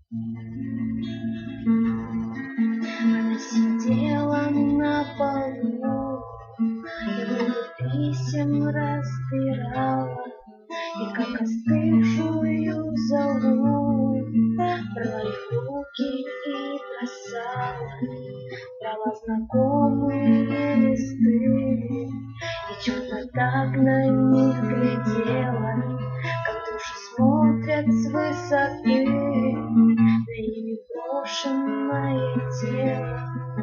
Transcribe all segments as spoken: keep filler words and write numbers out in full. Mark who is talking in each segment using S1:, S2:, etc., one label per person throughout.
S1: Она сидела на полу и груду писем разбирала, и как остывшую золу брала их в руки и бросала, брала знакомые листы и чудно так на них глядела, как души смотрят свысоты на ими брошенное тело.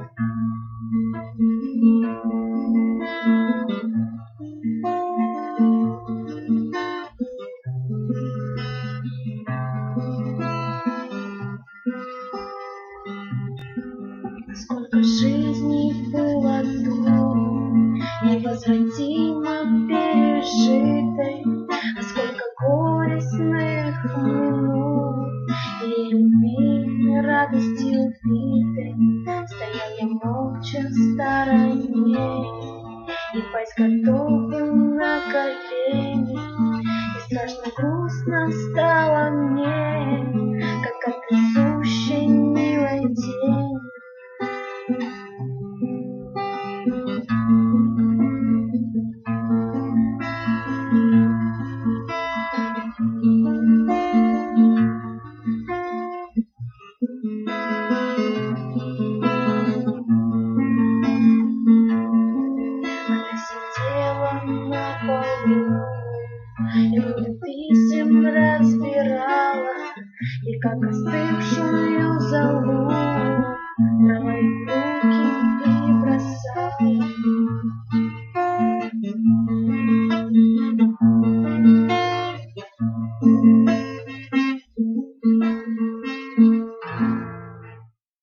S1: Сколько жизней было тут невозвратимо пережитой, а сколько горестных минут и любви, радости убитой. Стоял я молча в стороне, и пасть готовый на колени, и страшно грустно стало мне, как от везущей милой тени. Она сидела на полу и груду писем разбирала, и как остывшую золу брала их в